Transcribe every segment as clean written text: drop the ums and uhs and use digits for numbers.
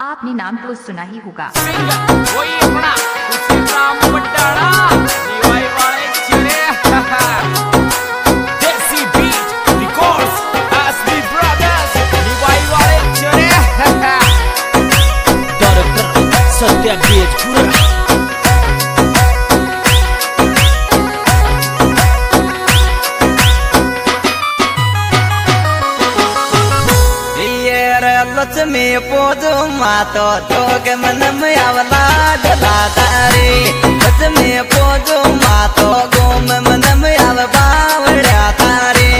आपने नाम तो सुना ही होगा। सत्या बीज पूरा लक्ष्मी पूजो मातो जोग मन में आवला डला तारे लक्ष्मी पूजो मातो गोम मन में आव बावड़ा तारे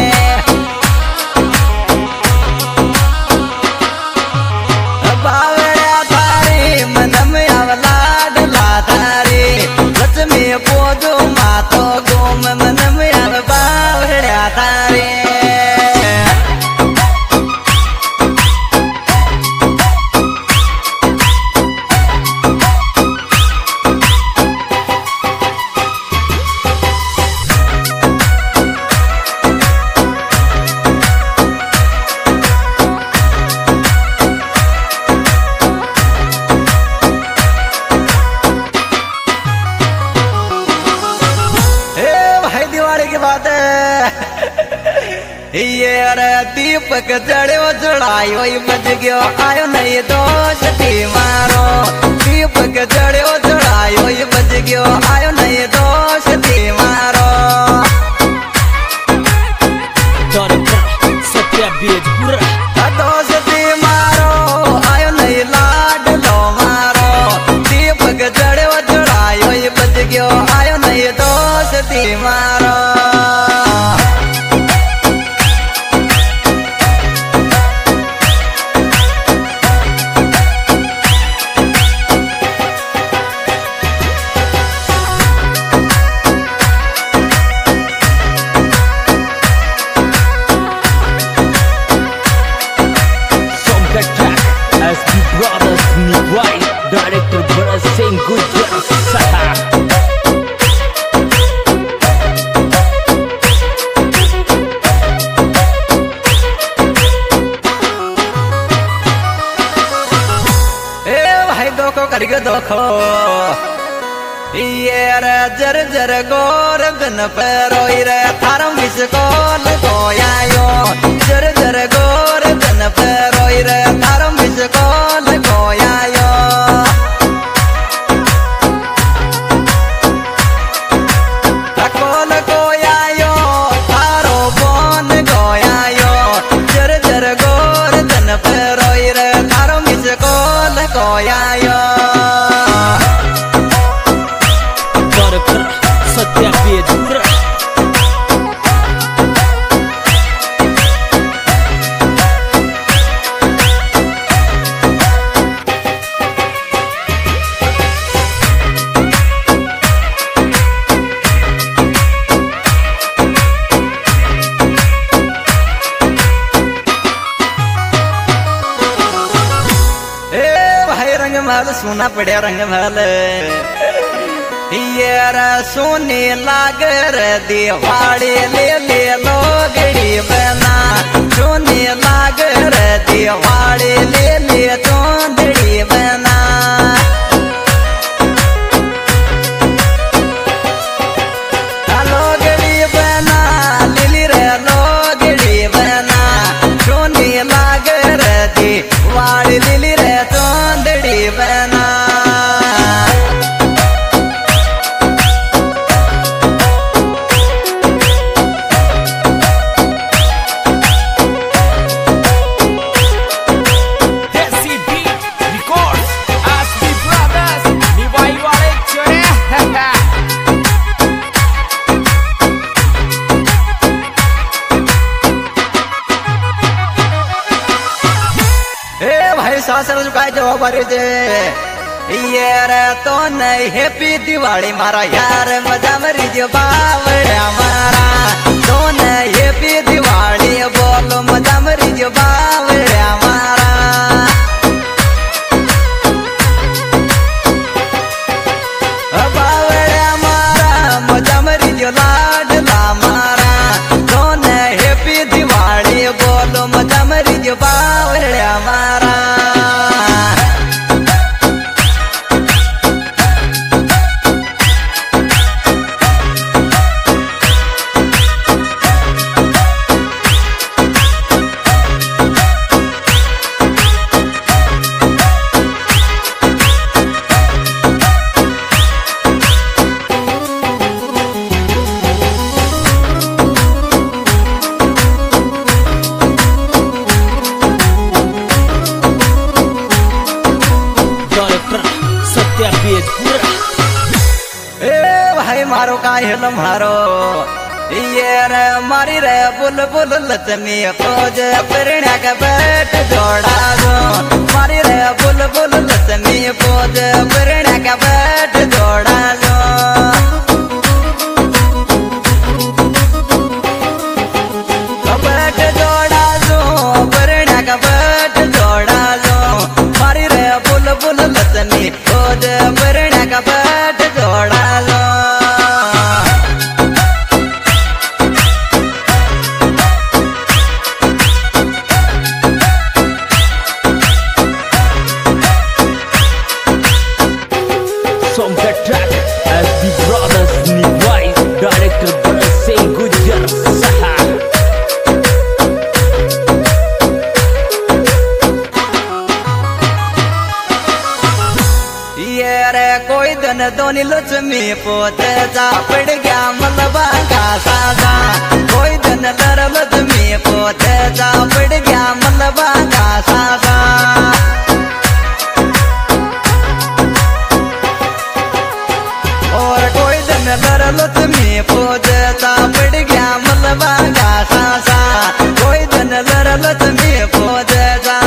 बावड़ा तारे मन में आवला डला तारे लक्ष्मी पूजो मातो गोम मन में आव बावड़ा तारे ये रे दीपक जड़ो जड़ायो बज गयो आयो नहीं दोष थी मारो दीपक जड़ो जड़ायो बज गयो आयो नहीं दोष थी मारो सत्या बीज पूरा दोष थी मारो आयो नहीं लाड लो मारो दीपक जड़ो जड़ायो बज गयो आयो नहीं दोष थी मारो डायरेक्टर भरत सिंह गुजर भाई दोखो करियो दोखो ये रे जर जर गोर दिन पेरोई रे थारो मिस कोल गोयायो जर जर गोर दिन पेरोई रे थारो मिस कोल गोयायो कोल गोयायो थारो बोन गोयायो जर जर गोर दिन पेरोई रे थारो मिस कोल गोयायो सत्या बीज पूरा रंग महल सोना पड़े रंग महल ये सोने लागर दिवाड़ी ले ले लोगड़ी बना सोने लागर दिवाड़ी ले ले चौंदड़ी बना लोगड़ी बना लिली रे लोगड़ी बना सोने लागर दिवाड़ी लिली रे चौंदड़ी बना सासर चुकाए जवाब दे ये रे तो नहीं हैप्पी दिवाली मारा यार मजा मरी जो बावड़ा मारा तो नहीं हैप्पी दिवाली बोलो मजा मरी जो बावड़ा मारा बावड़ा मारा मजा मरी जो लाडला मारा तो नहीं हैप्पी दिवाली बोलो मजा मरी जो बावड़ा मारा मारो कायल मारो ये रे मारी रे बुलबुल लक्ष्मी खोज प्रणा का बैठ जोड़ा दो मारी रे बुलबुल लक्ष्मी खोज प्रणा का बैठ जोड़ा दो बैठ जोड़ा दो प्रणा का बैठ जोड़ा दो मारी रे बुलबुल लक्ष्मी खोज प्रणा का बैठ जोड़ा दो Song the track as the brothers Nivais, director Bharat Singh Gujjar Saha. ये रे कोई दिन दोनी लक्ष्मी पोते जा पड़ गया मलबा का साजा कोई दिन लर लक्ष्मी पोते जा पड़ गया मलबा का साजा और कोई दिन लर लक्ष्मी पोते जा पड़ गया मलबा का साजा कोई दिन लर लक्ष्मी पोते जा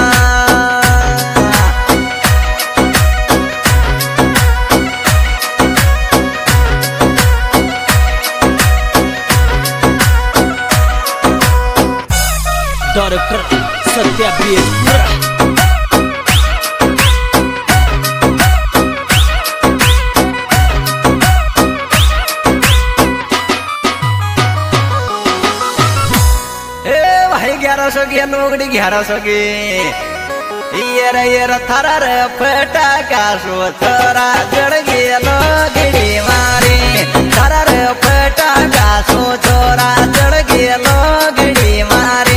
Director Satya Bhedpura. भाई 1100 की लोगड़ी 1100 की ये रे थारा रे फटाका सो थोरा जड़ गया लोगड़ी मारी थारा रे फटाका सो थोरा जड़ गया लोगड़ी मारी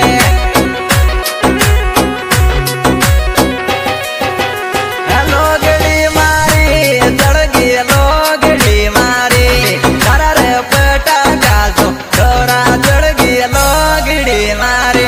लोगड़ी मारी जड़ गया लोगड़ी मारी थारा रे फटाका सो थोरा जड़ गया लोगड़ी मारी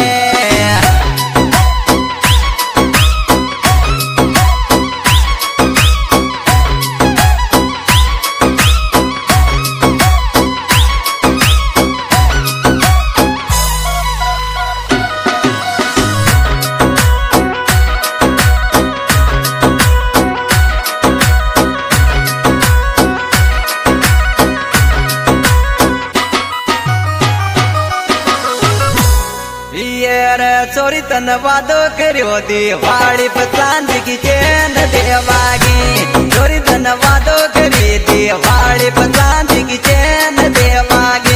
चोरी तन वादो करो दिवाड़ी पे चांदी की चैन देवागी चोरी तन वादो करी दिवाड़ी पे चांदी की चैन देवागी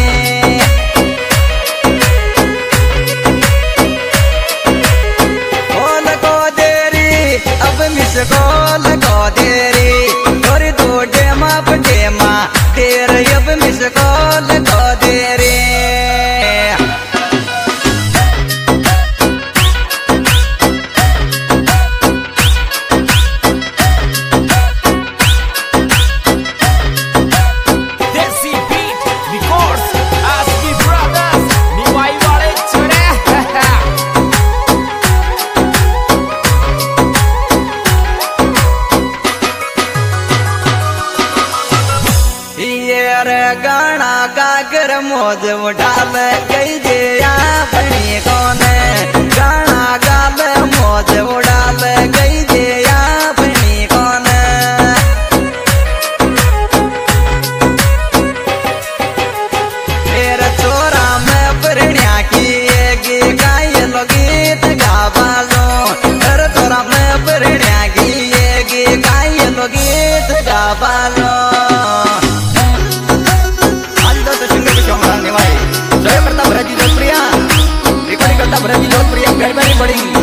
गोल को देरी अब मिस गोल को देरी चोरी तो डेमा पे डेमा तेरे अब मिस गोल को देरी गाना गागर मौज उठाल गई जे अपनी कौन गाना गाल मौज उड़ाल गई जे अपनी कौन मेरा छोरा में प्रणा की गाय लो गीत गावा लो अरे छोरा में प्रणा की गाय लो गीत गावा लो Berarti Lord Priya, beri